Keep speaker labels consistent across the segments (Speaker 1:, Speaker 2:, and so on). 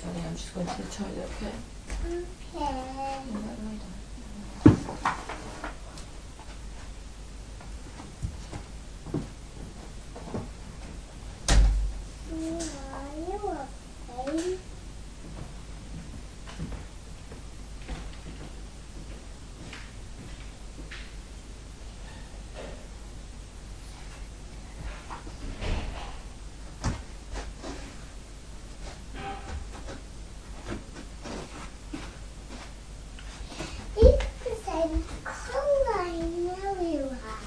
Speaker 1: Honey, I'm just going to the toilet, okay?
Speaker 2: Okay.
Speaker 1: Right.
Speaker 2: Are you okay? It's the same color I know you have.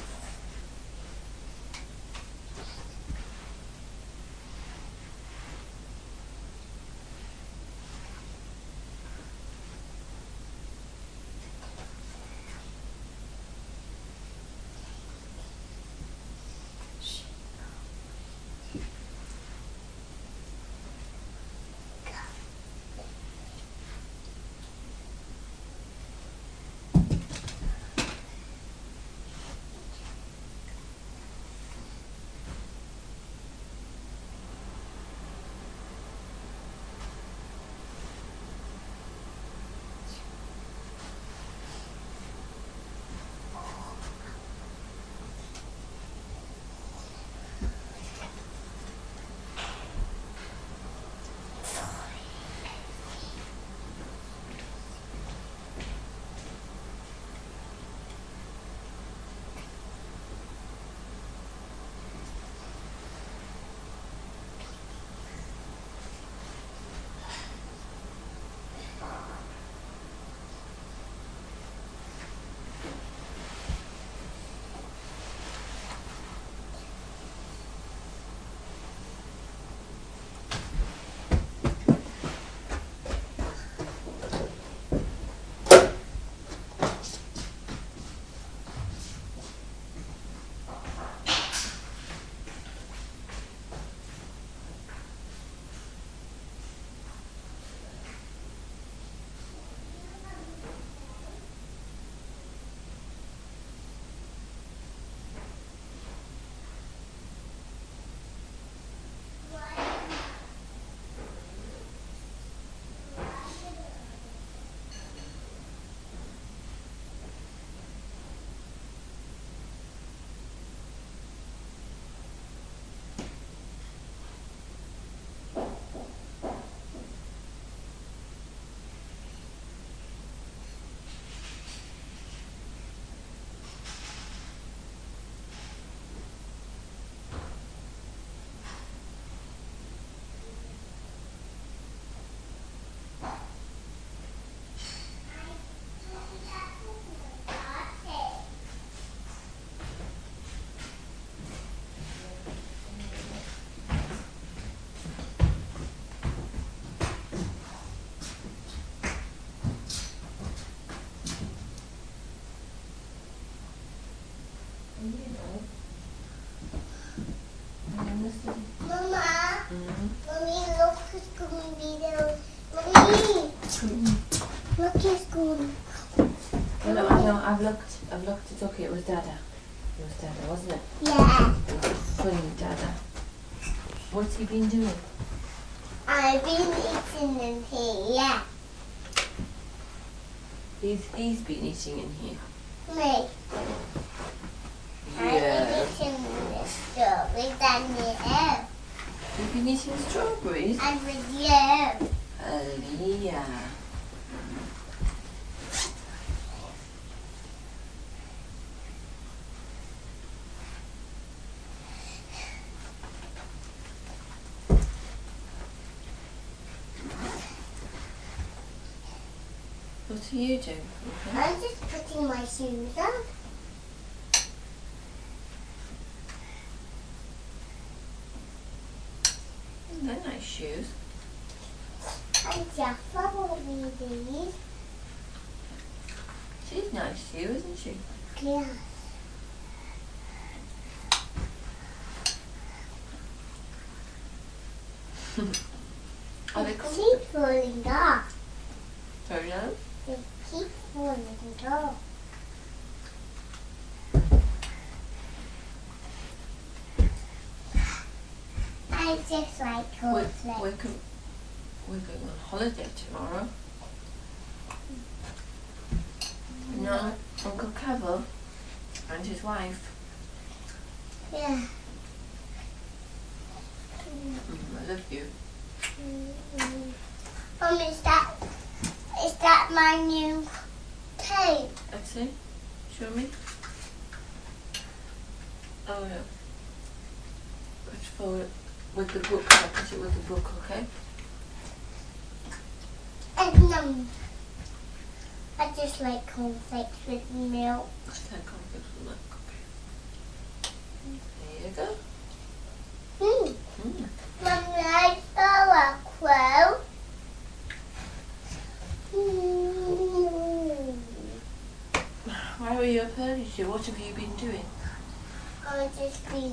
Speaker 2: Mama, Mommy, look who's going to be there. Mommy, look who's going.
Speaker 1: No, I've looked, it's okay, it was Dada. It was Dada, wasn't it?
Speaker 2: Yeah.
Speaker 1: It was funny, Dada. What's he been doing?
Speaker 2: I've been eating in here, yeah.
Speaker 1: He's been eating in here.
Speaker 2: Me.
Speaker 1: Yeah.
Speaker 2: I've been eating the strawberries and you.
Speaker 1: You've been eating strawberries?
Speaker 2: And with you.
Speaker 1: Aaliyah. What are you doing?
Speaker 2: I'm just putting my shoes on.
Speaker 1: They're nice shoes.
Speaker 2: And Jaffa will be these.
Speaker 1: She's nice to you, isn't she?
Speaker 2: Yeah.
Speaker 1: Are they
Speaker 2: They
Speaker 1: comfy?
Speaker 2: keep falling off.
Speaker 1: Sorry, no?
Speaker 2: They keep falling off. I just like cornflakes.
Speaker 1: We're going on holiday tomorrow. No, Uncle Kevo and his wife.
Speaker 2: Yeah.
Speaker 1: I love you.
Speaker 2: Mum, is that my new tape?
Speaker 1: Let's see. Show me. Oh yeah. Put forward with the book. I put it with the book, okay?
Speaker 2: And I just like cornflakes with milk.
Speaker 1: Just like cornflakes with milk, okay. There you go.
Speaker 2: Mum, I saw a crow.
Speaker 1: Why were you up early today? What have you been doing?
Speaker 2: I've just been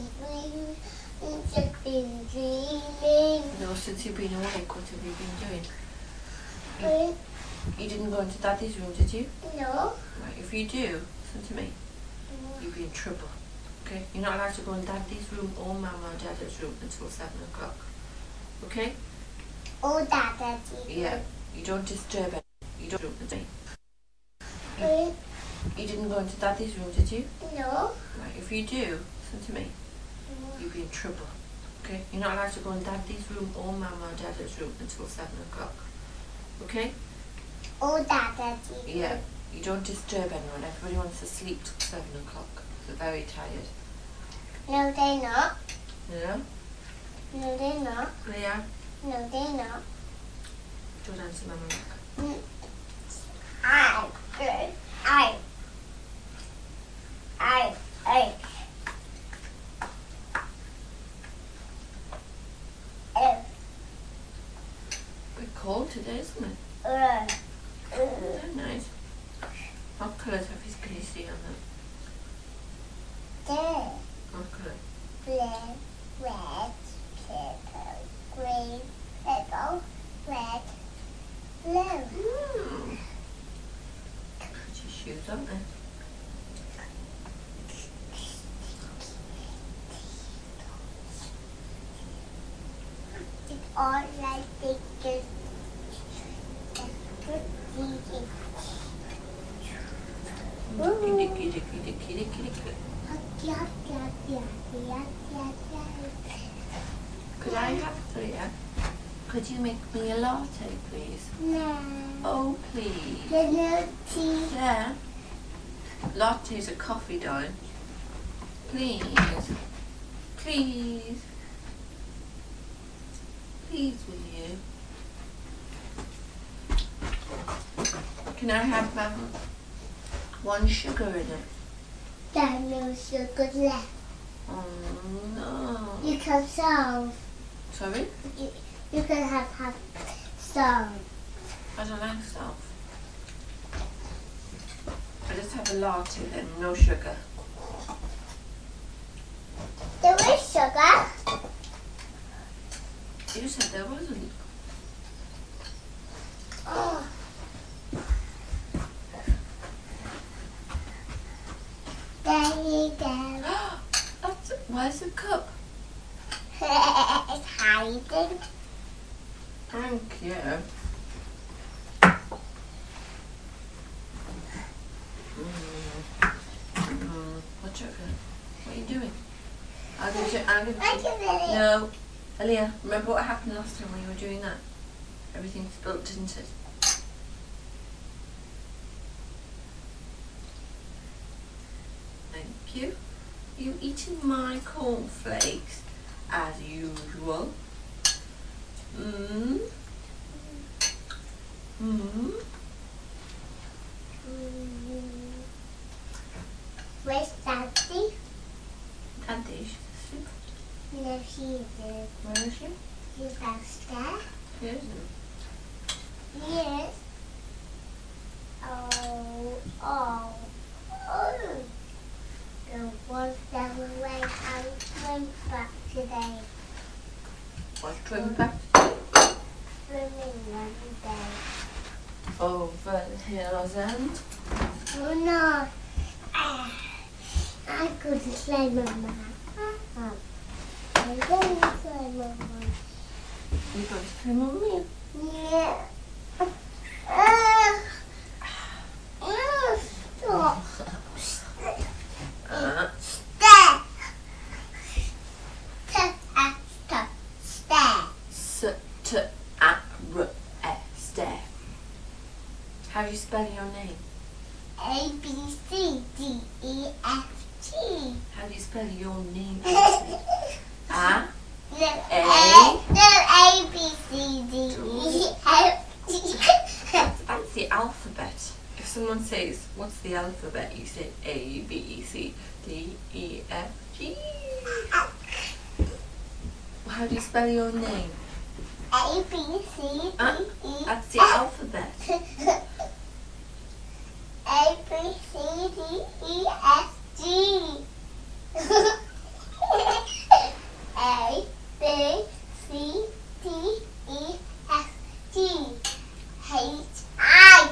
Speaker 2: dreaming.
Speaker 1: No, since you've been awake, what have you been doing? You didn't go into Daddy's room, did you?
Speaker 2: No.
Speaker 1: Right, if you do, listen to me. You'll be in trouble. Okay? You're not allowed to go in Daddy's room or Mama or Daddy's room until 7 o'clock. Okay?
Speaker 2: Oh, Daddy.
Speaker 1: Yeah. You don't disturb it. You don't do it. You didn't go into Daddy's room, did you?
Speaker 2: No.
Speaker 1: Right, if you do, listen to me. You'll be in trouble. Okay? You're not allowed to go in Daddy's room or Mama or Daddy's room until 7 o'clock. Okay?
Speaker 2: Oh, Daddy.
Speaker 1: Yeah. You don't disturb anyone. Everybody wants to sleep till 7 o'clock. They're very tired.
Speaker 2: No, they're not.
Speaker 1: Yeah?
Speaker 2: No, they're not.
Speaker 1: Yeah?
Speaker 2: No, they're not.
Speaker 1: Don't answer Mama back. Bit cold today, isn't it? Very nice. What colours can you see on them?
Speaker 2: There.
Speaker 1: What colour?
Speaker 2: Black, red, purple, green, purple, red, blue.
Speaker 1: Pretty shoes, aren't they?
Speaker 2: It's all like they just
Speaker 1: Could I have Leah? Could you make me a latte, please?
Speaker 2: No.
Speaker 1: Oh, please.
Speaker 2: There's no tea.
Speaker 1: There. Latte's a coffee, darling. Please. Please. Please, will you? Can I have one sugar in it?
Speaker 2: There's no sugar left.
Speaker 1: Oh, no.
Speaker 2: You can solve.
Speaker 1: Sorry?
Speaker 2: You can have some.
Speaker 1: I don't like salt. I just have a latte then, no sugar.
Speaker 2: There is sugar.
Speaker 1: You said there wasn't.
Speaker 2: Oh. There you go.
Speaker 1: Where's the cup?
Speaker 2: It's hiding.
Speaker 1: Thank you. What sugar? What are you doing? I'm gonna No. Aaliyah, remember what happened last time when you were doing that? Everything spilt, didn't it? Thank you. You eating my cornflakes as usual.
Speaker 2: Where's Daddy?
Speaker 1: Daddy's asleep.
Speaker 2: No, she isn't.
Speaker 1: Where is she?
Speaker 2: She's downstairs.
Speaker 1: She isn't.
Speaker 2: Yes. Oh. The ones that were away and swim back today.
Speaker 1: What's swimming back?
Speaker 2: Swimming every day.
Speaker 1: Over the hills and...
Speaker 2: Oh no. I could slide Mama. I didn't slide Mama.
Speaker 1: You got to swim on me.
Speaker 2: Stop.
Speaker 1: Stare. How do you spell your name?
Speaker 2: A B C D E F G.
Speaker 1: How do you spell your name? A
Speaker 2: B C D E F G.
Speaker 1: That's the alphabet. If someone says, "What's the alphabet?" you say A B C D E F G. How do you spell your name?
Speaker 2: A B C D E.
Speaker 1: That's the alphabet.
Speaker 2: A B C D E F G. A B C D E F G H I.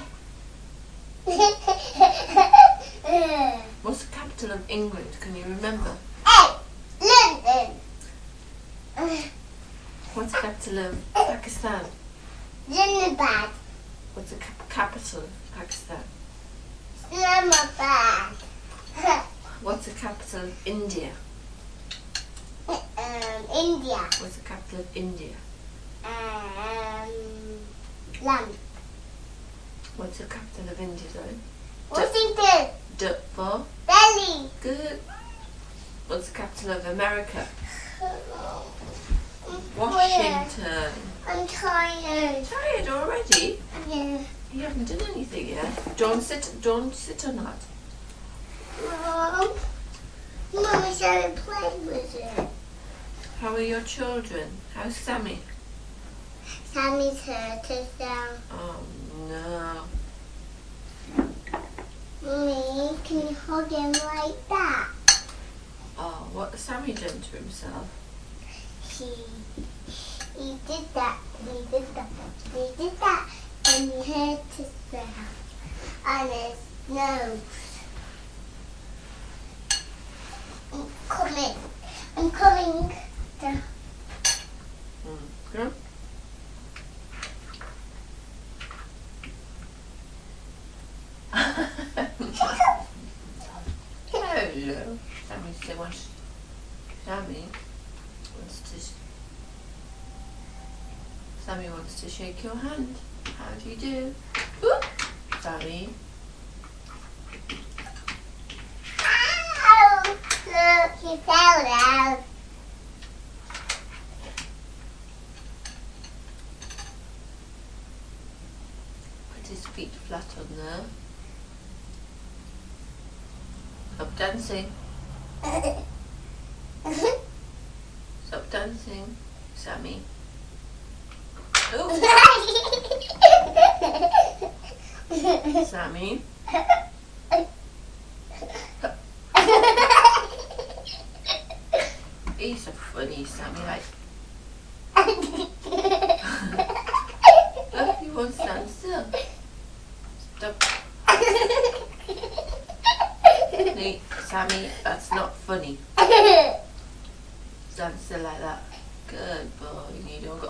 Speaker 1: What's the capital of England? Can you remember?
Speaker 2: London.
Speaker 1: What's the capital of Pakistan?
Speaker 2: Islamabad.
Speaker 1: What's the capital of Pakistan?
Speaker 2: Islamabad.
Speaker 1: What's the capital of India?
Speaker 2: India.
Speaker 1: What's the capital of India?
Speaker 2: London.
Speaker 1: What's the capital of India, though?
Speaker 2: Washington.
Speaker 1: D for?
Speaker 2: Delhi.
Speaker 1: Good. What's the capital of America?
Speaker 2: I'm
Speaker 1: Washington.
Speaker 2: tired.
Speaker 1: Tired already?
Speaker 2: Yeah.
Speaker 1: You haven't done anything yet. Don't sit on that.
Speaker 2: Mummy said play with it.
Speaker 1: How are your children? How's Sammy?
Speaker 2: Sammy's hurt herself.
Speaker 1: Oh no.
Speaker 2: Mummy, can you hold him like that?
Speaker 1: Oh, what has Sammy done to himself?
Speaker 2: He did that. He did that. And he hurt himself on his nose. I'm coming.
Speaker 1: Good. Hello. Sammy wants to shake your hand. How do you do? Ooh, Sammy.
Speaker 2: Ow! Look, he fell down.
Speaker 1: Put his feet flat on there. Stop dancing. Stop dancing, Sammy. Ooh. Sammy. He's so funny, Sammy. Like, look, he won't stand still. Stop. Hey, Sammy, that's not funny. Stand still like that. Good boy. You don't go.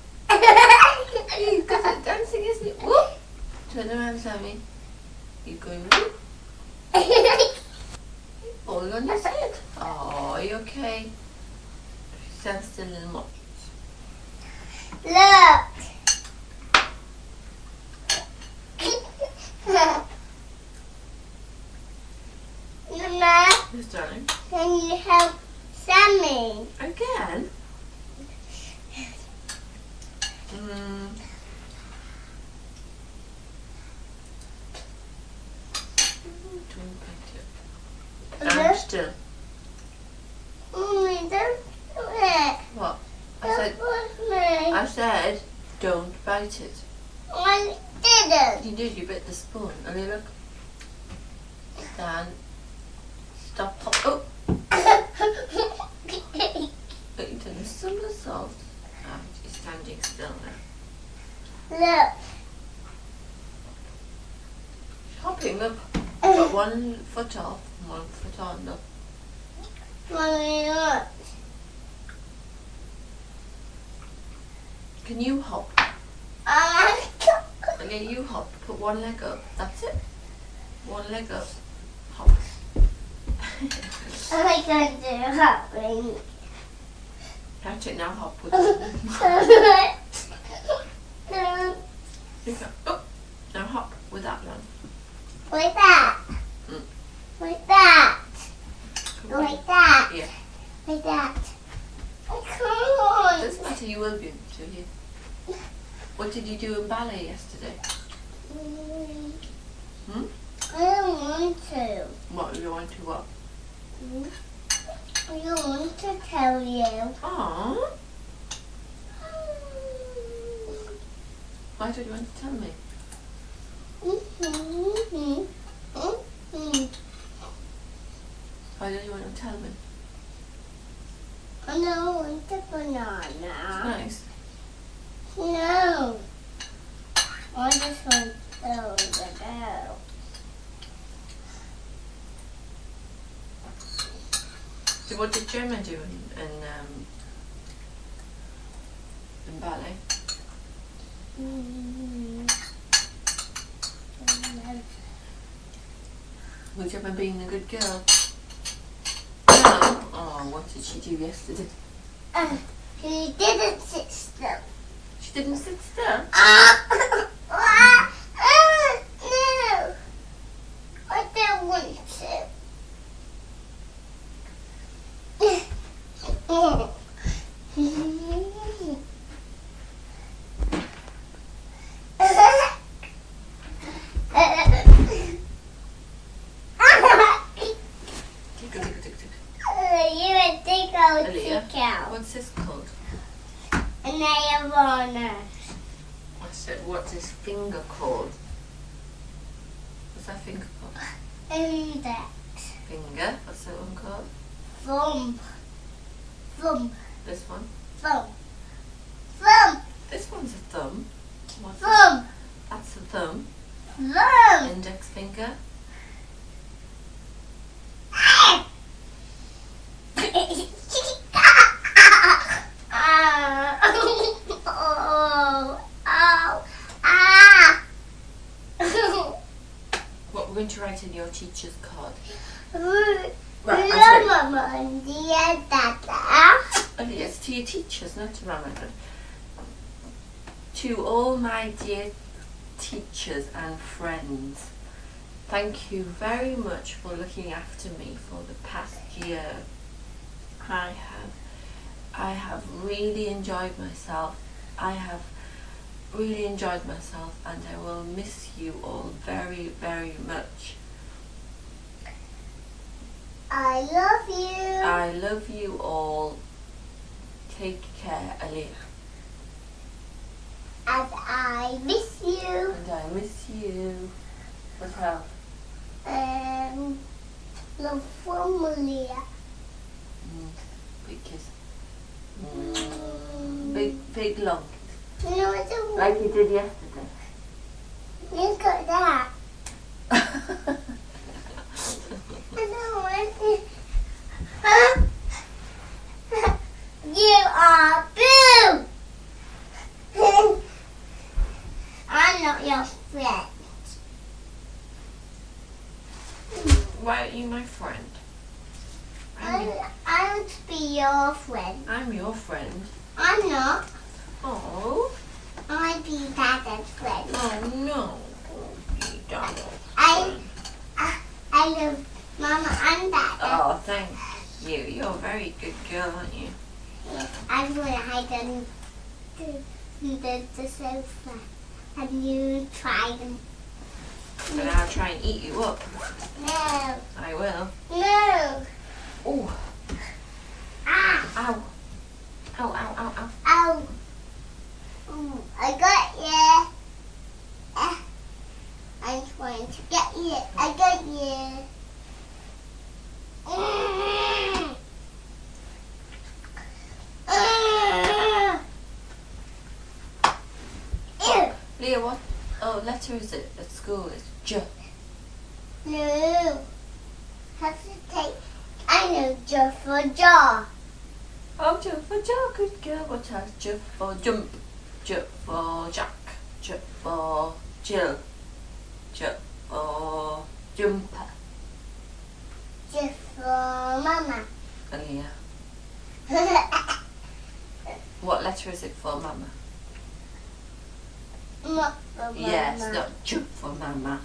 Speaker 1: He's good at dancing, isn't he? Whoop! Turn around, Sammy. You're going whoop. Falling on his head. Oh, are you okay? Stand still and watch.
Speaker 2: Look. Mama,
Speaker 1: Yes, darling.
Speaker 2: can you help Sammy?
Speaker 1: Again? Stand still.
Speaker 2: Mommy, don't do it.
Speaker 1: What?
Speaker 2: Don't push me.
Speaker 1: I said, don't bite it.
Speaker 2: I didn't.
Speaker 1: You did, you bit the spoon. And you look. Stand. Stop. Pop. Oh! But you done a somersault. Oh, he's standing still now.
Speaker 2: Look.
Speaker 1: Hopping up. Got 1 foot off, 1 foot on. Look.
Speaker 2: Mommy, look.
Speaker 1: Can you hop?
Speaker 2: I
Speaker 1: Okay, you hop. Put one leg up. That's it. One leg up. Hop.
Speaker 2: I can't do hopping.
Speaker 1: Catch it now. Hop with it. Oh, now hop with that one.
Speaker 2: Like that.
Speaker 1: Mm.
Speaker 2: Like that. Like that.
Speaker 1: Yeah.
Speaker 2: Like that. I can't.
Speaker 1: Doesn't matter. You will be able to. Yeah. What did you do in ballet yesterday? Hmm?
Speaker 2: I don't want to.
Speaker 1: What you want to what?
Speaker 2: I don't want to tell you.
Speaker 1: Aww. Why don't you want to tell me? Why don't you want to tell me?
Speaker 2: I don't want a
Speaker 1: It's
Speaker 2: banana.
Speaker 1: nice.
Speaker 2: No. I just want those out.
Speaker 1: So what did Gemma do in ballet? Was Gemma being a good girl? No. Oh, what did she do yesterday?
Speaker 2: She didn't sit still.
Speaker 1: She didn't sit still.
Speaker 2: No. I don't want
Speaker 1: Tickle, tickle, tickle, tickle.
Speaker 2: You're a
Speaker 1: Aaliyah,
Speaker 2: cow.
Speaker 1: what's this called?
Speaker 2: And I have honor.
Speaker 1: What's this finger called? What's that finger called?
Speaker 2: Index.
Speaker 1: Finger. What's that one called?
Speaker 2: Thumb. Thumb.
Speaker 1: This one.
Speaker 2: Thumb. Thumb.
Speaker 1: This one's a thumb. What's this?
Speaker 2: Thumb.
Speaker 1: That's a thumb.
Speaker 2: Thumb.
Speaker 1: Index finger. What we're going to write in your teacher's card. Oh yes, to your teachers, not to Mama. To all my dear teachers and friends, thank you very much for looking after me for the past year. I have really enjoyed myself. I have really enjoyed myself, and I will miss you all very, very much.
Speaker 2: I love you.
Speaker 1: I love you all. Take care, Aaliyah.
Speaker 2: And I miss you.
Speaker 1: And I miss you. What else?
Speaker 2: Love from Malia.
Speaker 1: Big kiss. Big long.
Speaker 2: You know what the
Speaker 1: Like you did yesterday.
Speaker 2: Look at that. I don't want to. Huh? You are boo. I'm not your friend.
Speaker 1: Why aren't you my friend?
Speaker 2: I want to be your friend.
Speaker 1: I'm your friend.
Speaker 2: I'm not.
Speaker 1: Oh.
Speaker 2: I'll be Dada's friend.
Speaker 1: Oh no. You don't.
Speaker 2: I love Mama and Dada.
Speaker 1: Oh, thank you. You're a very good girl, aren't you?
Speaker 2: I'm going to hide under the sofa and you try them.
Speaker 1: And I'll try and eat you up.
Speaker 2: No.
Speaker 1: I will.
Speaker 2: No.
Speaker 1: Oh.
Speaker 2: Ah.
Speaker 1: Ow. Ow, ow, ow, ow.
Speaker 2: Ow. I got you. I'm trying to get you. I got you.
Speaker 1: Leah, what letter is it at school? It's J.
Speaker 2: No. Have to take. I know J for jaw.
Speaker 1: Oh, J for jaw, good girl. What else? J for jump. J for jack. J for Jill. Jill. Oh, jumper.
Speaker 2: Just for Mama.
Speaker 1: Aaliyah. What letter is it for, Mama?
Speaker 2: Not for Mama.
Speaker 1: Yes, not jump for Mama.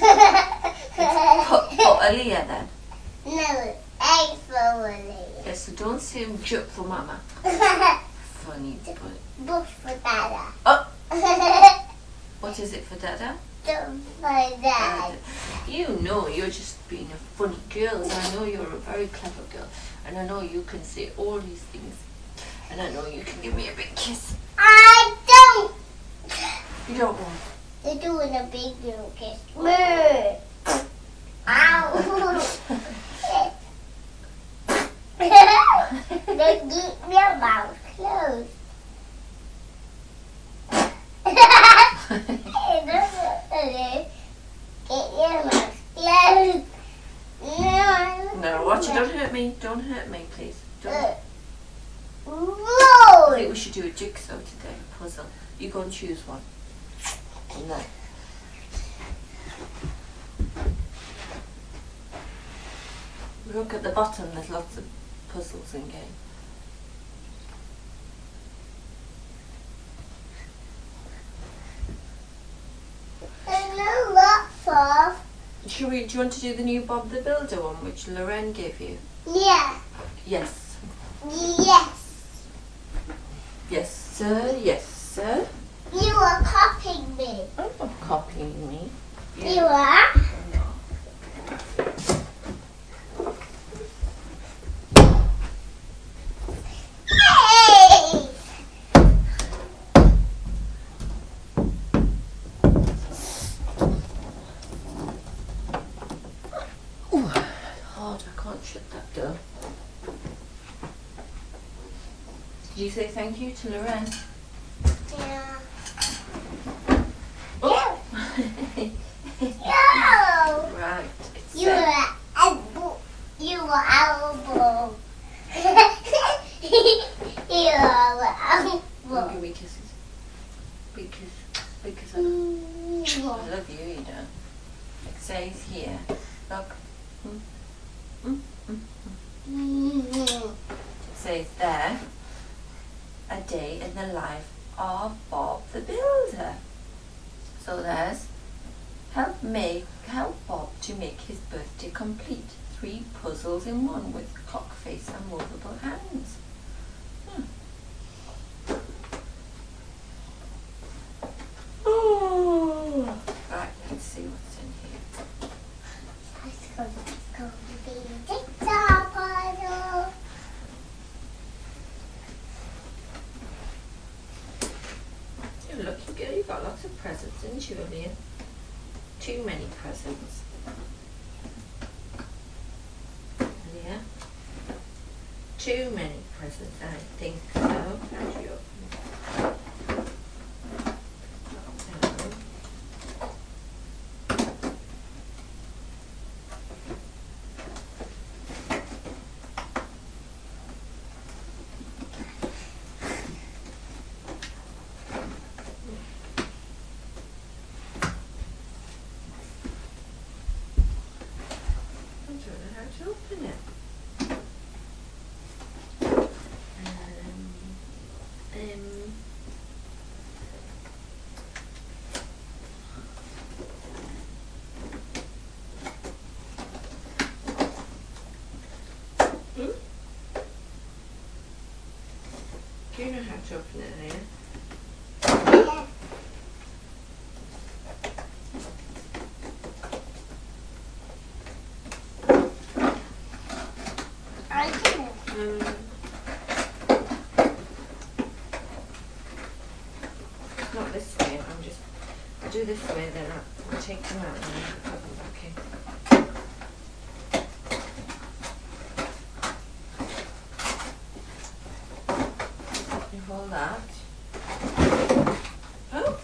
Speaker 1: Put Aaliyah then.
Speaker 2: No, A for Aaliyah.
Speaker 1: Yes, so don't say jump for Mama. Funny boy.
Speaker 2: Book for Dada.
Speaker 1: Oh, what is it for Dada?
Speaker 2: Jump for Dad.
Speaker 1: You know you're just being a funny girl, and I know you're a very clever girl, and I know you can say all these things, and I know you can give me a big kiss.
Speaker 2: I don't.
Speaker 1: You don't want.
Speaker 2: They're doing a big little kiss. Ow. They keep your mouth closed. Get your mouth closed.
Speaker 1: No, watch it. Don't hurt me. Don't hurt me, please. Don't. I
Speaker 2: Roll.
Speaker 1: think we should do a jigsaw today, a puzzle. You go and choose one. No. Look at the bottom, there's lots of puzzles and games.
Speaker 2: I know lots of.
Speaker 1: Do you want to do the new Bob the Builder one, which Lorraine gave you?
Speaker 2: Yeah.
Speaker 1: Yes.
Speaker 2: Yes.
Speaker 1: Yes, sir. Yes, sir.
Speaker 2: You are copying me.
Speaker 1: I'm not copying me.
Speaker 2: You are. Hey!
Speaker 1: Ooh, hard. I can't shut that door. Did you say thank you to Lorraine?
Speaker 2: Yeah.
Speaker 1: Oh.
Speaker 2: No.
Speaker 1: Right. It's
Speaker 2: You are elbow. You are elbow. You are
Speaker 1: Oh,
Speaker 2: elbow.
Speaker 1: give me kisses. Because I love you, you know. It says here. Look. It says there. A day in the life of Bob the Builder. So there's help Bob to make his birthday complete. 3 puzzles in one with clock face and movable hands. Oh. Right, let's see what's in here.
Speaker 2: It's going to be a jigsaw puzzle.
Speaker 1: You're a lucky girl, you've got lots of presents, didn't you, Aaliyah? Too many presents. Yeah? Too many presents, I think so. How'd you open it? I don't know how to open it. Do you know how to open it, Aaliyah?
Speaker 2: Yeah. I do.
Speaker 1: Not this way. I do this way, then I take them out and I put them back in. You hold that. Oh.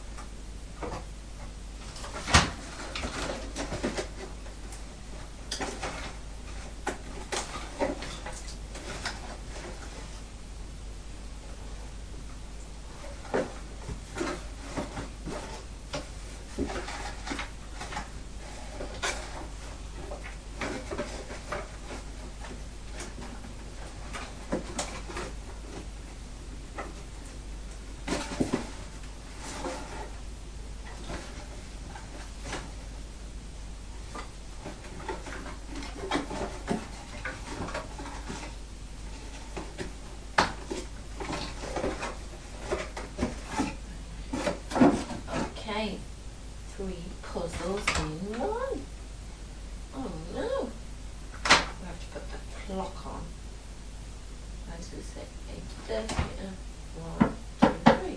Speaker 1: 3 puzzles in one. Oh no! We have to put the clock on. As we say, 8:30. 1, 2, 3.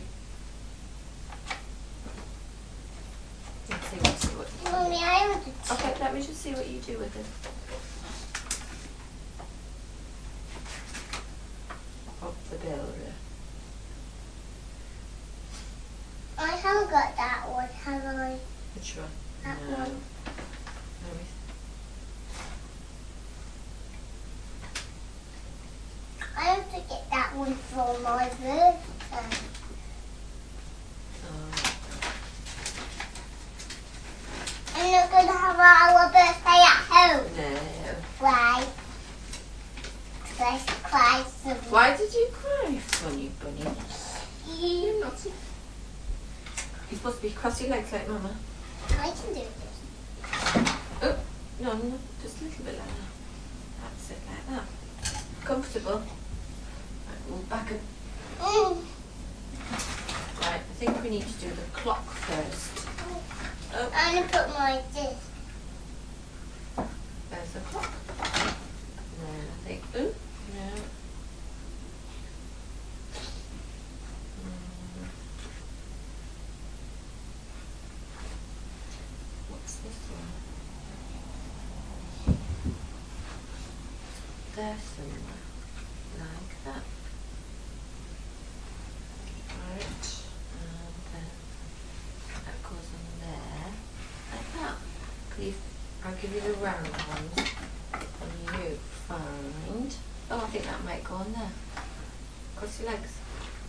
Speaker 1: Let's see what you do.
Speaker 2: Mommy, I want to
Speaker 1: Okay, let me just see what you do with it. Up the builder.
Speaker 2: I haven't got that one, have I?
Speaker 1: Which one?
Speaker 2: That
Speaker 1: No.
Speaker 2: one.
Speaker 1: Let me
Speaker 2: I have to get that one for my birthday. I'm not going to have our birthday at home.
Speaker 1: No.
Speaker 2: Why? Because I cried some.
Speaker 1: Why did you cry, funny bunny?
Speaker 2: You,
Speaker 1: Naughty. You're supposed to be cross your legs like Mama.
Speaker 2: I can do this.
Speaker 1: Oh, no, just a little bit like that. That's it, like that. Comfortable. Right, we'll back up. Right, I think we need to do the clock first. Oh,
Speaker 2: I'm going to put my this.
Speaker 1: there's the clock. And then I think, oh, no. What's this one? There somewhere, like that. Right, and then that goes on there, like that. Please, I'll give you the round ones, and you find. Oh, I think that might go on there. Cross your legs.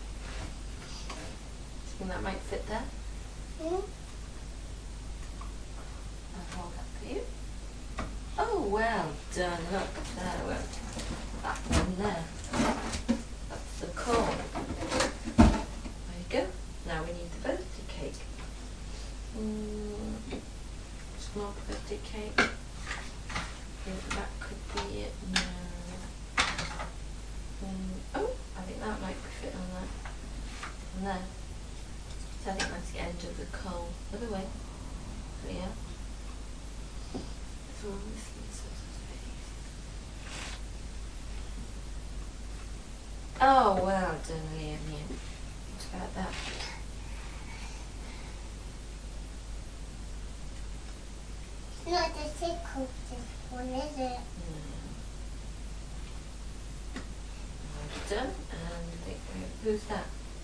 Speaker 1: Think that might fit there? I'll hold that for you. Oh, well done. Look, there, look. That one there. That's the cone. There you go. Now we need the birthday cake. Small birthday cake. I think that could be it. No. Oh, I think that might fit on that. On there. So I think that's the end of the cone. Other way. Here. So this is oh, well done, Liam. What about that?
Speaker 2: It's not the sickle, this one, is it?
Speaker 1: Well done. And I think who's that?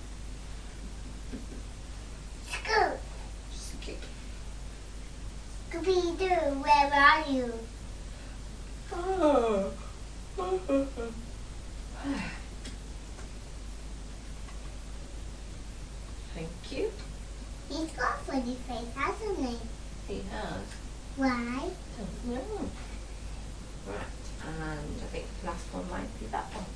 Speaker 2: Scoop.
Speaker 1: Skip.
Speaker 2: Scooby-Doo, where are you?
Speaker 1: Oh. Thank you.
Speaker 2: He's got a funny face, hasn't he?
Speaker 1: He has.
Speaker 2: Why?
Speaker 1: Don't know. Right, and I think the last one might be that one.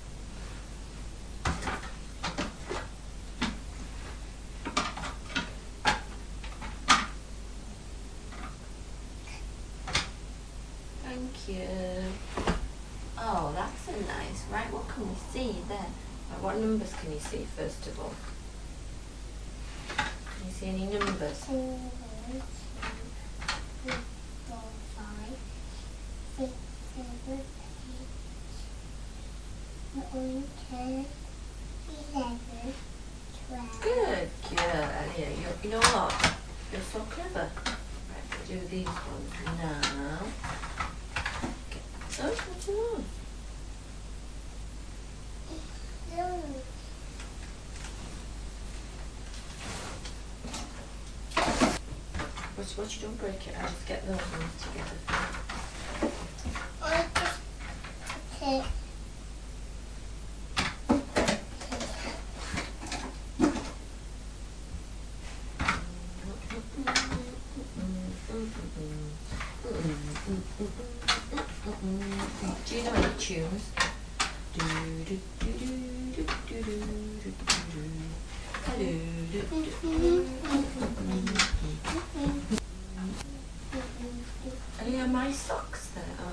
Speaker 1: Thank you. Oh, that's a nice. Right, what can we see there? Right, what numbers can you see first of all? Can you see any numbers?
Speaker 2: 2, 1, 2, 3, 4, 5, 6, 7, 8, 9, 10, 11, 12.
Speaker 1: Good girl, Elliot. You know what? You're so clever. Right, we'll do these ones now. Oh, what do you want?
Speaker 2: No.
Speaker 1: Watch you don't break it. I'll just get those ones together.
Speaker 2: I just put it.
Speaker 1: Do you know any tunes? Do do do do do do do do do do do. Any of my socks there? Oh,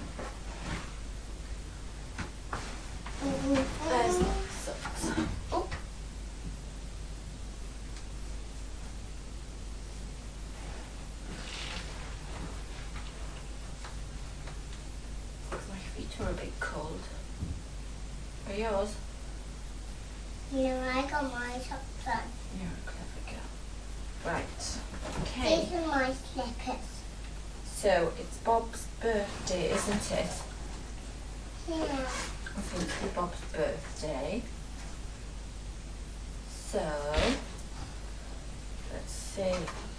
Speaker 1: there we go. There's my socks. Oh. are a bit cold. Are yours?
Speaker 2: No, I got my socks on.
Speaker 1: You're a clever girl. Right. Okay.
Speaker 2: These are my slippers.
Speaker 1: So it's Bob's birthday, isn't it?
Speaker 2: Yeah.
Speaker 1: I think it's Bob's birthday. So let's see.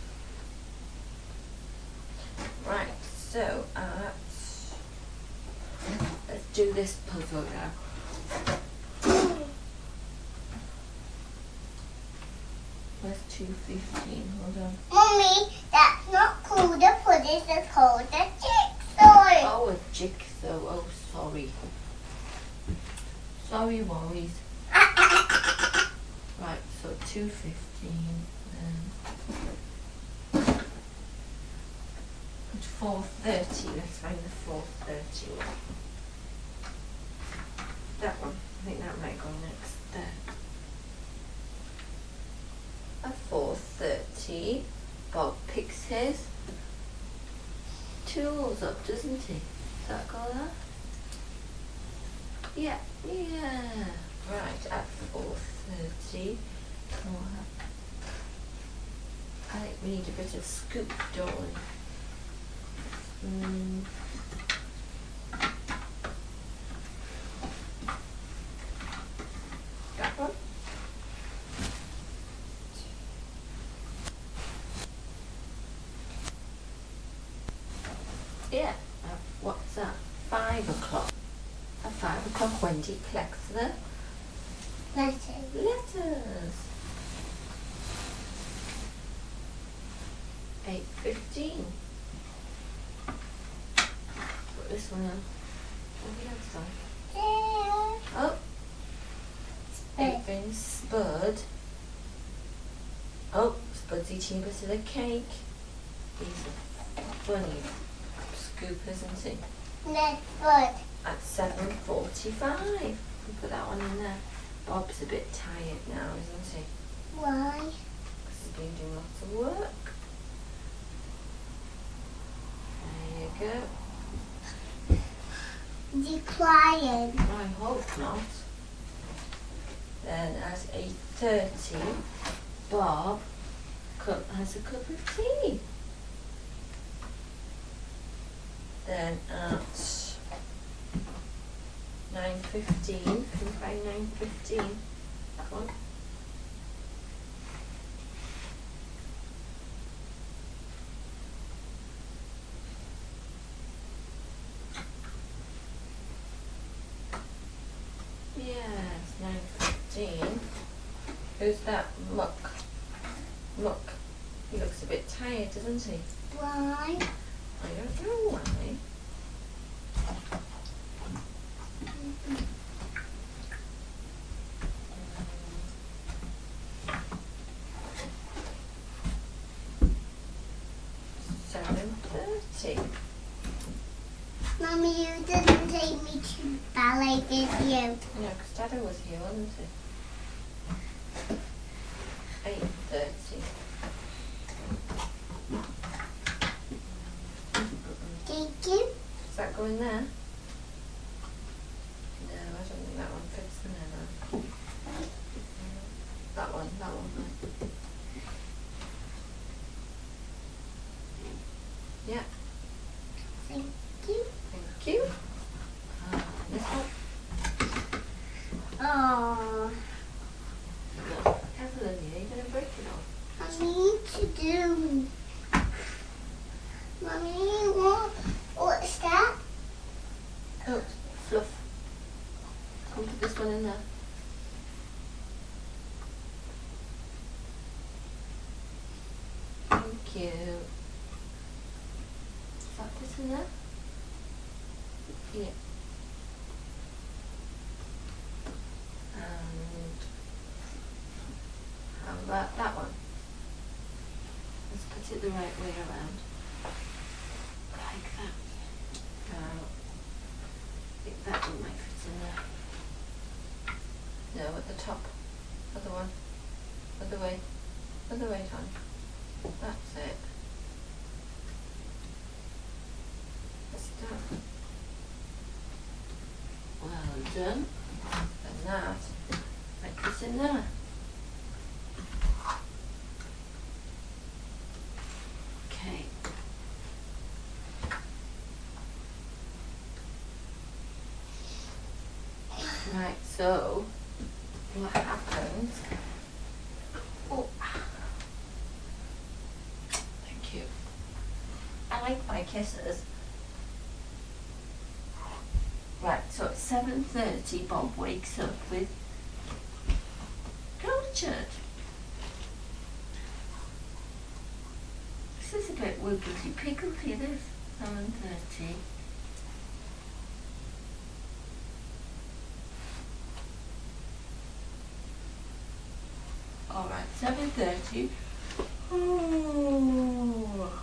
Speaker 1: Right. So let's do this puzzle now. Where's 2:15? Hold on.
Speaker 2: Mummy, that's not called a pudding, it's called a jigsaw.
Speaker 1: Oh, a jigsaw. Oh, sorry. Sorry, worries. Right, so 2:15. At 4:30. Let's find the 4:30 one. That one. I think that might go next there. At 4:30, Bob picks his tools up, doesn't he? Does that go there? Yeah, yeah. Right, at 4:30, I think we need a bit of scoop, don't we? That one? Yeah. What's that? 5 o'clock. At 5 o'clock, Wendy collects the letters. 8:15. Put this one on. On the other side. Oh. 8 brings Spud. Oh, Spud's eating a bit of the cake. He's a funny scoop, isn't he?
Speaker 2: Let's put.
Speaker 1: At 7:45. We put that one in there. Bob's a bit tired now, isn't he?
Speaker 2: Why?
Speaker 1: Because he's been doing lots of work. There you go.
Speaker 2: Is he crying?
Speaker 1: I hope not. Then at 8:30, Bob has a cup of tea. Then at 9:15, can you find 9:15? Come on. Yes, 9:15. Who's that? Muck. Muck. He looks a bit tired, doesn't he?
Speaker 2: Why?
Speaker 1: I don't know why.
Speaker 2: Mummy, you didn't take me to ballet, did you?
Speaker 1: No, because Dada was here, wasn't he? 8:30.
Speaker 2: Thank you.
Speaker 1: Does that go in there? No, I don't think that one fits in there now. That one. Yeah.
Speaker 2: Thank you.
Speaker 1: Thank you. This one.
Speaker 2: Oh,
Speaker 1: No. Careful, Olivia, you're going to break it off.
Speaker 2: I need to do. Mummy, what's that?
Speaker 1: Oh, fluff. Come put this one in there. Thank you. Is that this in there? Yeah. And how about that one? Let's put it the right way around. Like that. Now, I think that one might fit in there. No, at the top. Other one. Other way. Other way, Tom. That's it. Let's start. done. And that, like this in there. Okay. Right, so what happens? Oh, thank you. I like my kisses. Right, so at 7:30 Bob wakes up with go to church. This is a bit wiggledy piggledy, this 7:30. Alright, 7:30. Oh.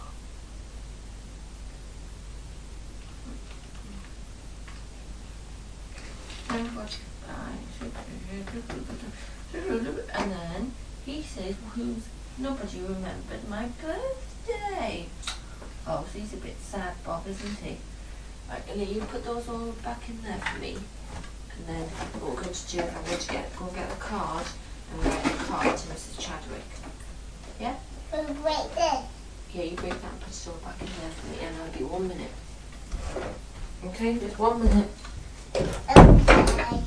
Speaker 1: And then he says, nobody remembered my birthday. Oh, so he's a bit sad, Bob, isn't he? Right, Ellie, you put those all back in there for me. And then we'll go to Jim. I'm going to go and get a card and write a card to Mrs. Chadwick. Yeah?
Speaker 2: Break this.
Speaker 1: Yeah, you break that and put it all back in there for me, and I'll be 1 minute. Okay, just 1 minute.
Speaker 2: Okay.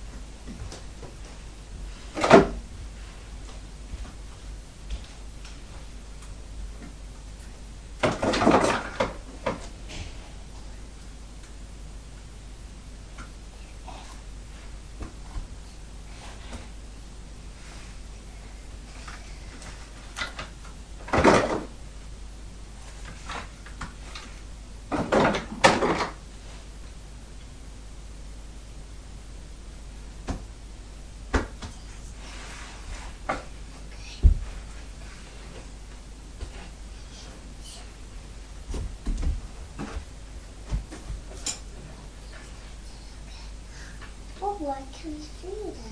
Speaker 2: Oh, I can see this.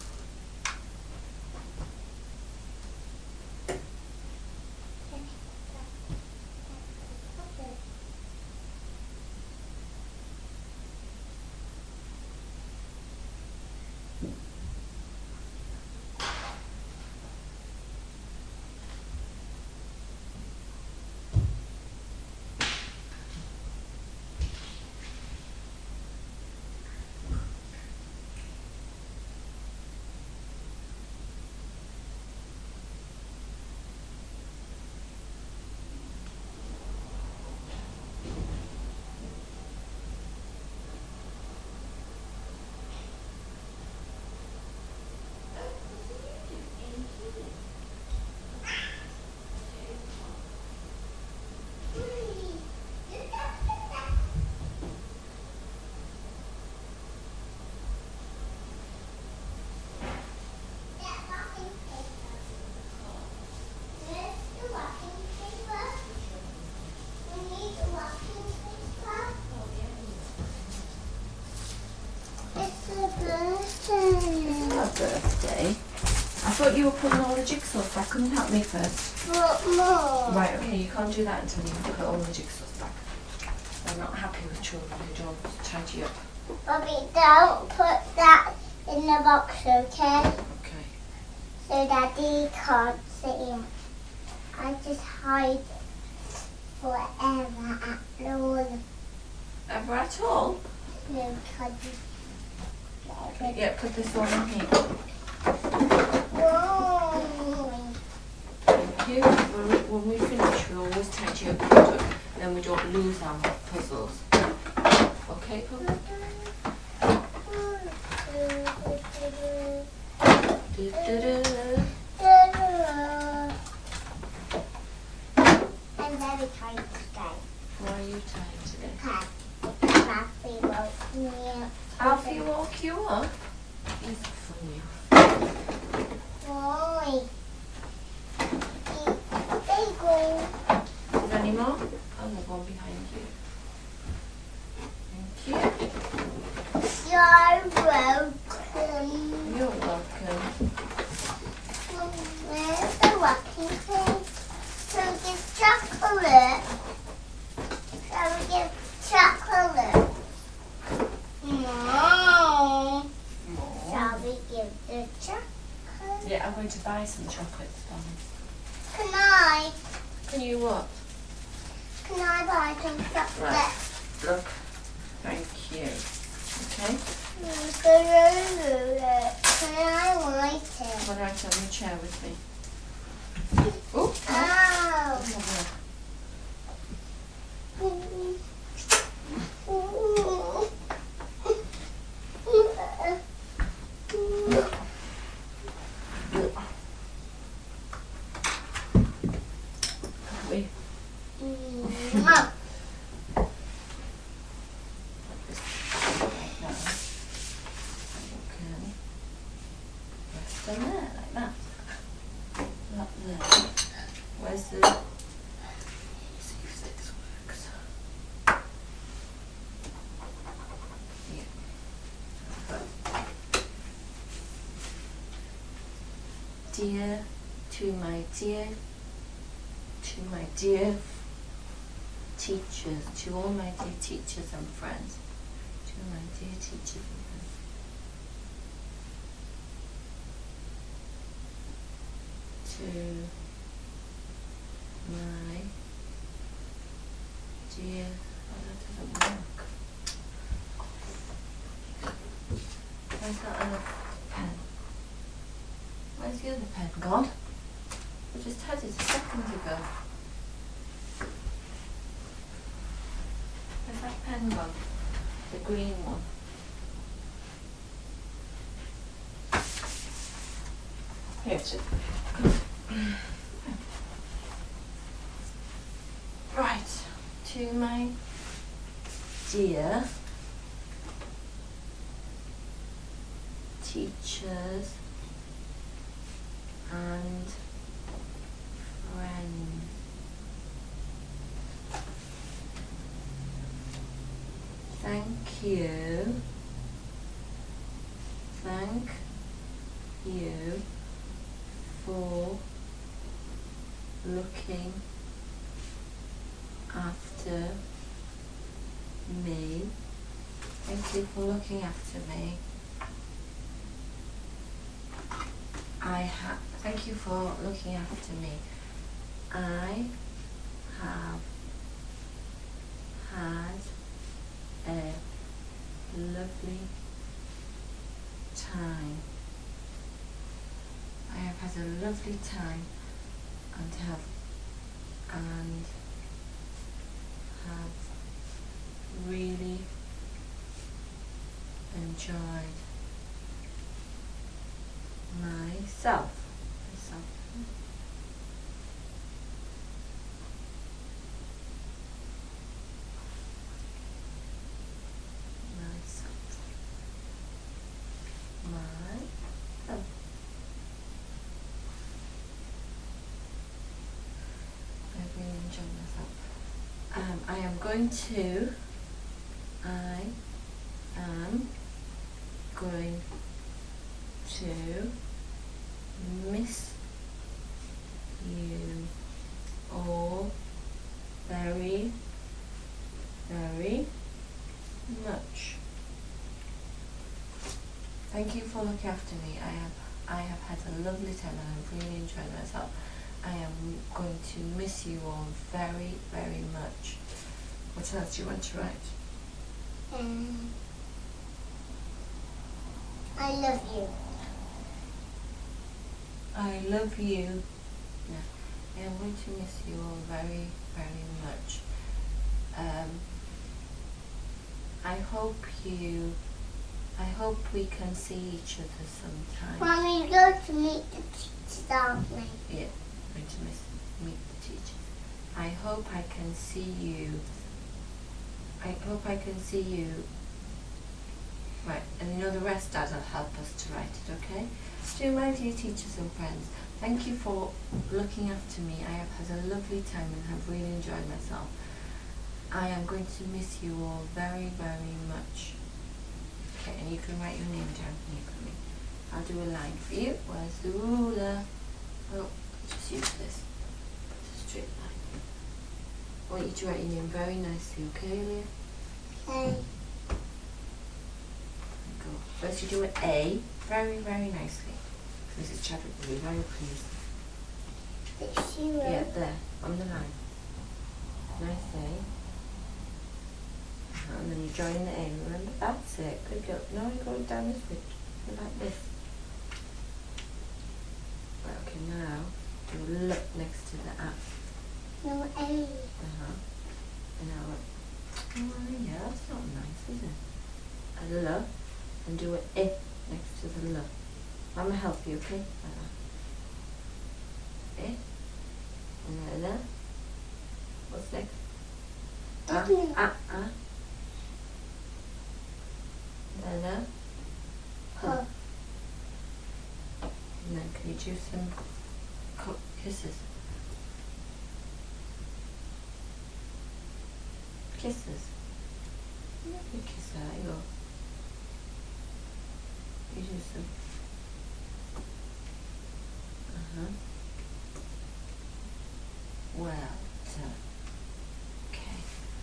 Speaker 1: Birthday. I thought you were putting all the jigsaws back. Come and help me first.
Speaker 2: What more?
Speaker 1: Right, okay, you can't do that until you put all the jigsaws back. I'm not happy with children who don't tidy up.
Speaker 2: Bobby, don't put that in the box, okay?
Speaker 1: Okay.
Speaker 2: So Daddy can't see it. I just hide it forever at all.
Speaker 1: Ever at all?
Speaker 2: No, because
Speaker 1: Yeah, put this all in here.
Speaker 2: Whoa.
Speaker 1: Thank you. When we finish, we always tidy up the product, then we don't lose our puzzles. Okay, Papa?
Speaker 2: I'm very tired today.
Speaker 1: Why are you tired today?
Speaker 2: Happy woke me up.
Speaker 1: Alfie woke you up? He's funny.
Speaker 2: Boy. Bagel.
Speaker 1: Is there any more? I'll move on behind you. Thank you.
Speaker 2: You're welcome.
Speaker 1: You're welcome.
Speaker 2: Where's the wrapping thing? So give chocolate. So give chocolate. No.
Speaker 1: chocolate stars.
Speaker 2: Can
Speaker 1: Can you what?
Speaker 2: I buy some chocolate?
Speaker 1: Right. Look. Thank you. Okay.
Speaker 2: Can I want it?
Speaker 1: Come on out on your chair with me. Oh.
Speaker 2: Ow.
Speaker 1: Wait.
Speaker 2: Mom.
Speaker 1: Rest on there, like that. Not there. Where's the... Let's see if this works. Yeah. Dear, to my dear teachers, to all my dear teachers and friends, to my dear teachers and friends. To my dear, oh that doesn't work. Where's that other pen? Where's the other pen gone? I just had it a second ago. Where's that pen gone? The green one. Here it is. Right, to my dear teachers and friends. Thank you for looking after me. Thank you for looking after me. Thank you for looking after me. I have had a lovely time. I have had a lovely time and have really enjoyed myself. I've really enjoyed myself. I am going to miss you all very, very much. Thank you for looking after me. I have had a lovely time and I've really enjoyed myself. I am going to miss you all very, very much. What else do you want to write?
Speaker 2: I love you.
Speaker 1: I love you. Yeah. I am going to miss you all very, very much. I hope we can see each other sometime.
Speaker 2: Mommy, you go to meet the teachers, aren't we?
Speaker 1: Yeah, I'm going to meet the teachers. I hope I can see you. Right, and you know the rest Dad will help us to write it, okay? To my dear teachers and friends, thank you for looking after me. I have had a lovely time and have really enjoyed myself. I am going to miss you all very, very much. Okay, and you can write your name down here for me. I'll do a line for you. Where's the ruler? Oh, just use this. It's a straight line. I want you to write your name very nicely, okay, Leah?
Speaker 2: Okay.
Speaker 1: Go. First you do an A, very, very nicely. Mrs. Chadwick will be very pleased.
Speaker 2: 0.
Speaker 1: Yeah, there, on the line. Nice, eh? And then you join it in, remember? That's it. Good girl. No, you're going down this bit. Like this. Right, okay, now do a look next to the app.
Speaker 2: No, A.
Speaker 1: And now, oh yeah, that's not nice, is it? A L and do an I next to the L. I'm going to help you, okay? Like that. I and then L. What's next?
Speaker 2: W.
Speaker 1: Then H. And then can you do some kisses? Kisses. You kiss her, you go. You do some. Well done. Okay.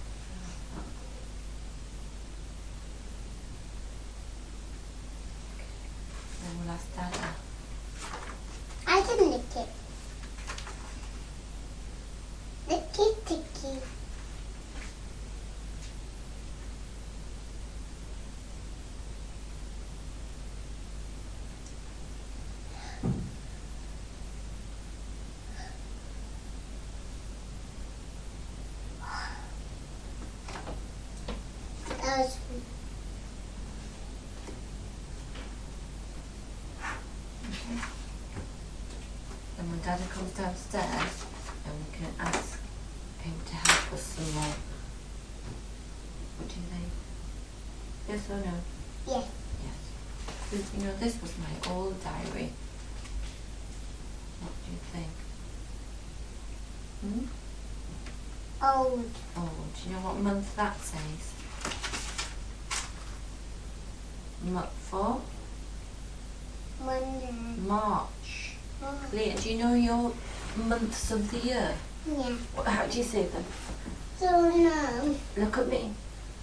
Speaker 1: Then we'll ask Dada.
Speaker 2: I can lick it. Licky ticky. That was
Speaker 1: Then when Dada comes downstairs, and we can ask him to help us some more. What do you think? Yes or no?
Speaker 2: yes.
Speaker 1: Yes. You know, this was my old diary. What do you think?
Speaker 2: Old.
Speaker 1: Oh, do you know what month that says? For?
Speaker 2: Monday.
Speaker 1: March.
Speaker 2: Oh.
Speaker 1: Leah, do you know your months of the year?
Speaker 2: Yeah.
Speaker 1: How do you say them?
Speaker 2: So no.
Speaker 1: Look at me.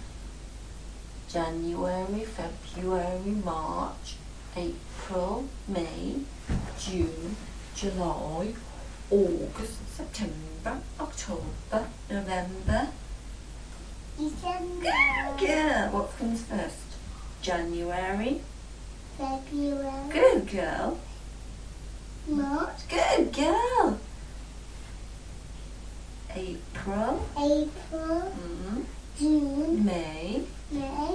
Speaker 1: January, February, March, April, May, June, July, August, September, October, November.
Speaker 2: December.
Speaker 1: Yeah, what comes first? January.
Speaker 2: February.
Speaker 1: Good girl.
Speaker 2: March.
Speaker 1: Good girl. April.
Speaker 2: April. June.
Speaker 1: May.
Speaker 2: May.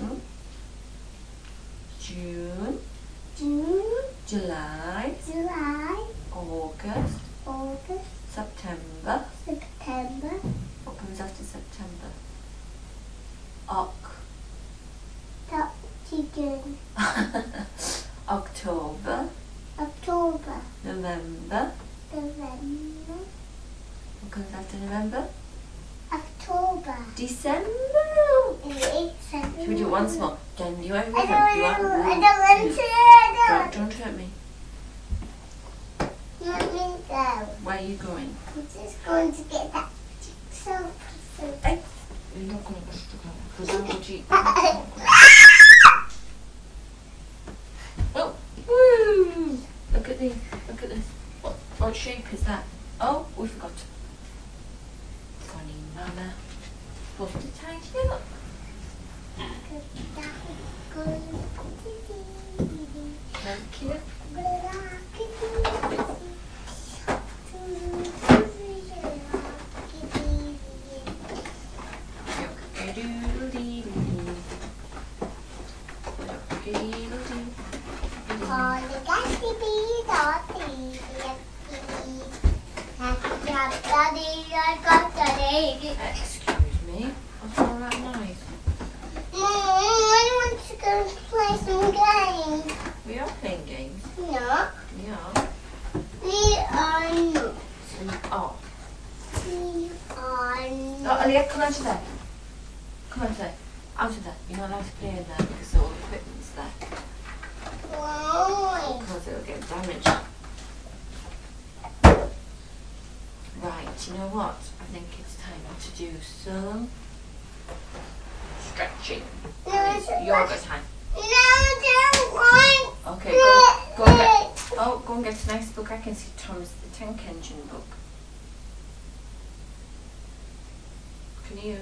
Speaker 1: June.
Speaker 2: June.
Speaker 1: July.
Speaker 2: July.
Speaker 1: August.
Speaker 2: August.
Speaker 1: September.
Speaker 2: September.
Speaker 1: What comes after September?
Speaker 2: Chicken.
Speaker 1: October.
Speaker 2: October.
Speaker 1: November.
Speaker 2: November.
Speaker 1: What comes after November?
Speaker 2: October.
Speaker 1: December. Should we do it once more? January,
Speaker 2: I
Speaker 1: February. Don't hurt me.
Speaker 2: Let me go.
Speaker 1: Where are you going?
Speaker 2: I'm just going to get that jigsaw puzzle.
Speaker 1: Hey. You're not going to go together because I'm going to eat. Oh, woo! Look at these. Look at this. What shape is that? Oh, we forgot. Funny mama. Supposed to tidy up. Thank you. Excuse me. What's all that noise?
Speaker 2: I want to go play some games.
Speaker 1: We are playing games.
Speaker 2: No,
Speaker 1: We are.
Speaker 2: we are not.
Speaker 1: Oh.
Speaker 2: We are
Speaker 1: Oh,
Speaker 2: not.
Speaker 1: Aliyah, come out of there. Come out of there. Out of there. You're not allowed to play in there because all the equipment's there.
Speaker 2: Why?
Speaker 1: Because it'll get damaged. Right, you know what? I think it's time to do some stretching.
Speaker 2: No, it's
Speaker 1: Yoga time.
Speaker 2: No, I don't want.
Speaker 1: Okay, go get Oh, go and get a nice book. I can see Thomas the Tank Engine book. Can you?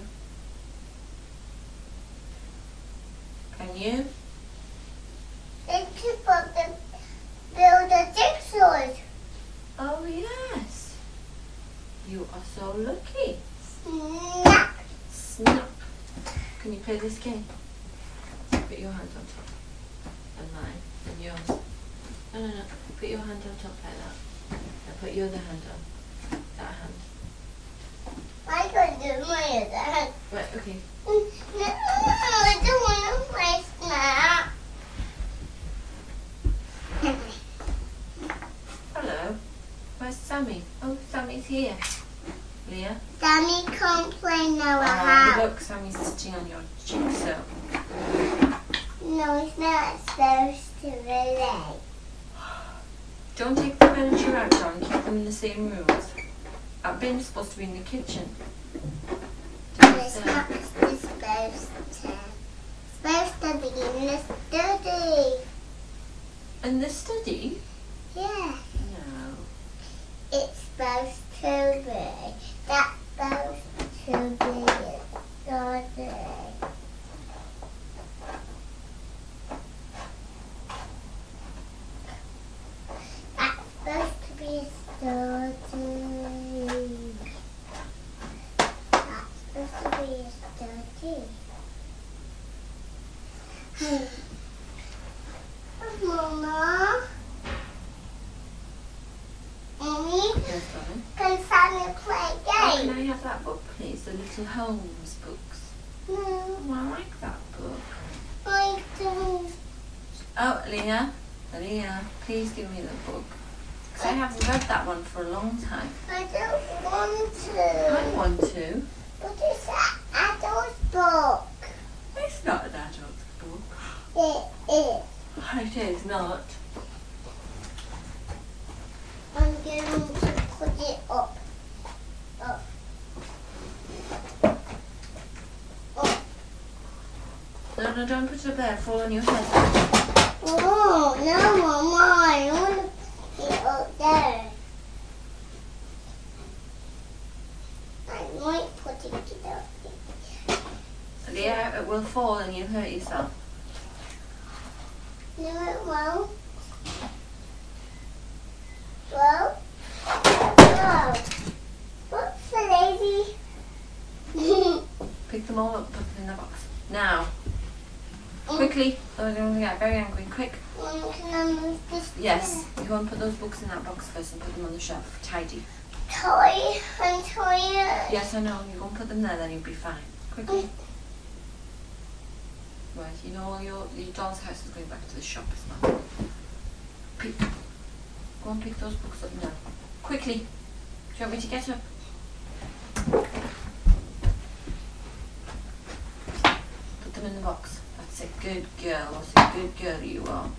Speaker 1: Can you?
Speaker 2: Thank you for the build a jigsaw.
Speaker 1: Oh yes. You are so lucky.
Speaker 2: Snap.
Speaker 1: Snap. Can you play this game? Put your hand on top. And mine. And yours. No. Put your hand on top like that. Now put your other hand on. That hand.
Speaker 2: I can do my other hand.
Speaker 1: Right, okay.
Speaker 2: No, I don't want to play Snap.
Speaker 1: Hello. Where's Sammy? Oh, Sammy's here. Leah?
Speaker 2: Sammy can't play now.
Speaker 1: Look, Sammy's sitting on your jigsaw.
Speaker 2: No, he's not supposed to relay.
Speaker 1: Don't take the furniture out, John. Keep them in the same rooms. That bin's supposed to be in the kitchen.
Speaker 2: It's not supposed to be in the study.
Speaker 1: In the study?
Speaker 2: Yeah.
Speaker 1: No.
Speaker 2: It's supposed to be. That's supposed to be a study. That's supposed to be a study. That's supposed to be a study. Mama? Mommy?
Speaker 1: Yes, darling.
Speaker 2: Can Sammy play
Speaker 1: Oh,
Speaker 2: a
Speaker 1: can
Speaker 2: game?
Speaker 1: I have that book, please? The Little Holmes books.
Speaker 2: No,
Speaker 1: Oh, I like that book.
Speaker 2: I don't.
Speaker 1: Oh, Leah, please give me the book. Because I haven't read that one for a long time.
Speaker 2: I don't want
Speaker 1: I
Speaker 2: to.
Speaker 1: want to.
Speaker 2: But it's an adult book.
Speaker 1: It's not an adult book.
Speaker 2: It is.
Speaker 1: It is not.
Speaker 2: I'm going to put it up. Up. Up.
Speaker 1: No, don't put it up there. Fall on your head.
Speaker 2: Oh, no, Mama. I want to put it up there. I might put it up there.
Speaker 1: Leah, it will fall and you'll hurt yourself.
Speaker 2: No, it won't. Whoa. Whoa. Whoops, a lady.
Speaker 1: Pick them all up, put them in the box. Now. Quickly. Oh, I'm going to get very angry. Quick.
Speaker 2: Can I move this?
Speaker 1: Yes. You go and put those books in that box first and put them on the shelf. Tidy.
Speaker 2: Toy. I'm tired.
Speaker 1: Yes, I know. You go and put them there, then you'll be fine. Quickly. Right, you know your doll's house is going back to the shop as well. Go and pick those books up now. Quickly. Do you want me to get up? Put them in the box. That's a good girl. What a good girl you are.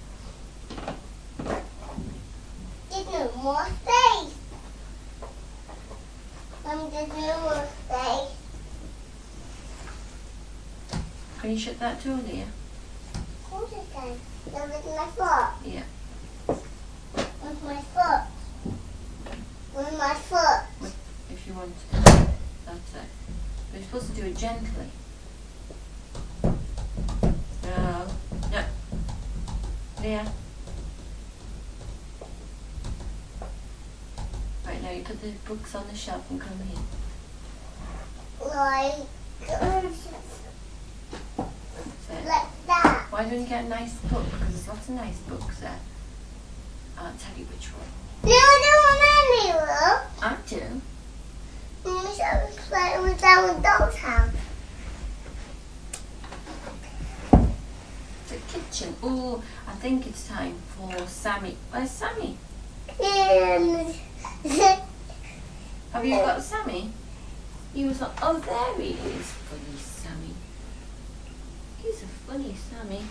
Speaker 2: There's no more space. There's no more space.
Speaker 1: Can you shut that door, Leah?
Speaker 2: Of course I can. No, with my foot.
Speaker 1: Yeah.
Speaker 2: With my foot. With my foot.
Speaker 1: If you want to. That's it. But you're supposed to do it gently. No. No. Leah. Right, now you put the books on the shelf and come here.
Speaker 2: Like
Speaker 1: That's it.
Speaker 2: that.
Speaker 1: Why don't you get a nice book? Because there's lots of nice books there. I'll tell you which one.
Speaker 2: No, I don't want any will.
Speaker 1: I do.
Speaker 2: Mommy said we play with our doll's house.
Speaker 1: The kitchen. Oh, I think it's time for Sammy. Where's Sammy? Have you got Sammy? He was like, oh, there he is. Funny Sammy. He's a funny Sammy.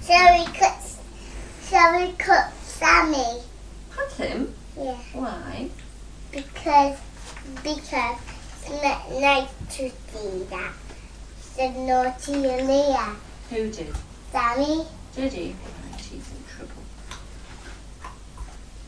Speaker 2: Shall we cut Sammy?
Speaker 1: Cut him?
Speaker 2: Yeah.
Speaker 1: Why?
Speaker 2: Because it's not nice to see that. Said naughty Leah.
Speaker 1: Who did?
Speaker 2: Sammy?
Speaker 1: Did he? Right, he's in trouble.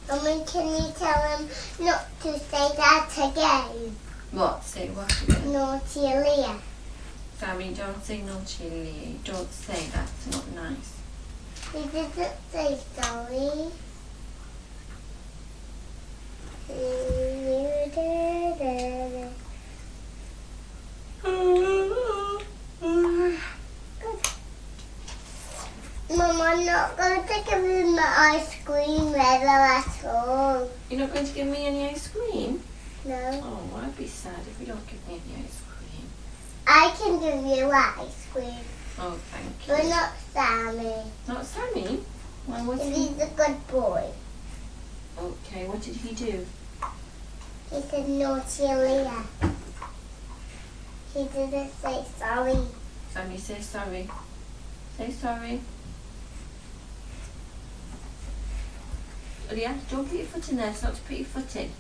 Speaker 2: Mummy, can you tell him not to say that again?
Speaker 1: What? Say what again?
Speaker 2: Naughty Leah.
Speaker 1: Sammy, don't say naughty Leah. Don't say that. It's not nice.
Speaker 2: He didn't say sorry. Mum, I'm not going to give him the ice cream medal at all.
Speaker 1: You're not going to give me any ice cream?
Speaker 2: No.
Speaker 1: Oh, I'd be sad if you don't give me any ice cream.
Speaker 2: I can give you ice cream,
Speaker 1: Oh, thank you.
Speaker 2: but not Sammy.
Speaker 1: Not Sammy? Why was
Speaker 2: If
Speaker 1: he?
Speaker 2: he's a good boy.
Speaker 1: Okay, what did he do?
Speaker 2: He said naughty Leah. He didn't say sorry.
Speaker 1: Sammy, say sorry. Say sorry. Leah, don't put your foot in there. It's not to put your foot in.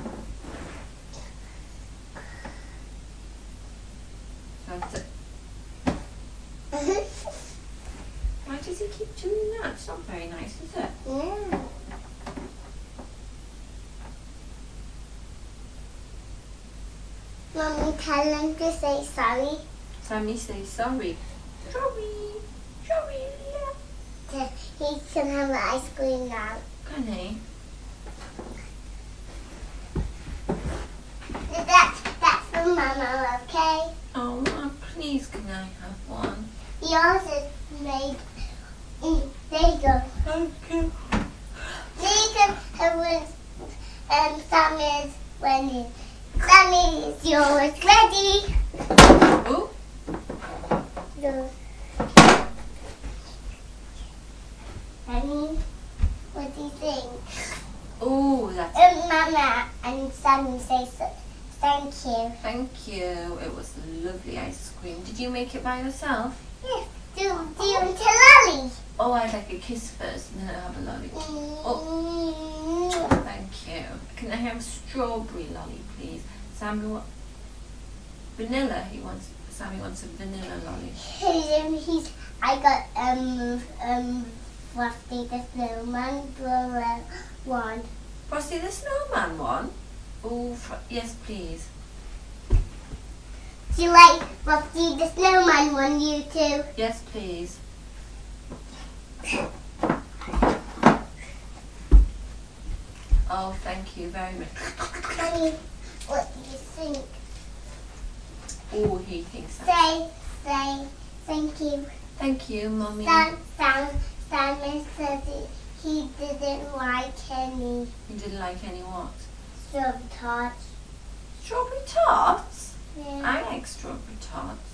Speaker 1: That's it. Why does he keep doing that? It's not very nice, is it?
Speaker 2: Yeah. Mummy, tell him to say sorry.
Speaker 1: Sammy, say sorry. Sorry. Sorry, Leah.
Speaker 2: He can have the ice cream now.
Speaker 1: Can he?
Speaker 2: That's for Mama, okay?
Speaker 1: Oh, Mum, please, can I have one?
Speaker 2: Yours is made. There you go.
Speaker 1: Thank you.
Speaker 2: There you go. Sammy's ready. Sammy, is yours ready?
Speaker 1: Oh,
Speaker 2: Yours. Sammy, what do you think?
Speaker 1: oh, that's.
Speaker 2: Mama and Sammy say so. Thank you.
Speaker 1: Thank you. It was lovely ice cream. Did you make it by yourself?
Speaker 2: Yes. Do you want a lolly?
Speaker 1: Oh, I'd like a kiss first and then I'll have a lolly.
Speaker 2: Oh.
Speaker 1: Thank you. Can I have a strawberry lolly, please? Sammy, what? Vanilla. Sammy wants a vanilla lolly.
Speaker 2: I got Frosty the Snowman one.
Speaker 1: Frosty the Snowman one? Oh, yes, please.
Speaker 2: Do you like Frosty the Snowman one, you too?
Speaker 1: Yes, please. Oh, thank you very much.
Speaker 2: Honey, what do you think?
Speaker 1: Oh, he thinks that.
Speaker 2: Say, thank you.
Speaker 1: Thank you, Mummy.
Speaker 2: Simon said he didn't like any
Speaker 1: You didn't like any what?
Speaker 2: strawberry tarts.
Speaker 1: Strawberry tarts?
Speaker 2: Yeah.
Speaker 1: I like strawberry tarts.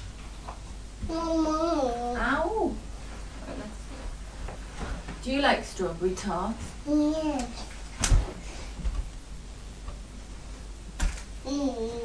Speaker 2: Mama.
Speaker 1: Ow! Right, let's see. Do you like strawberry tarts?
Speaker 2: Yes.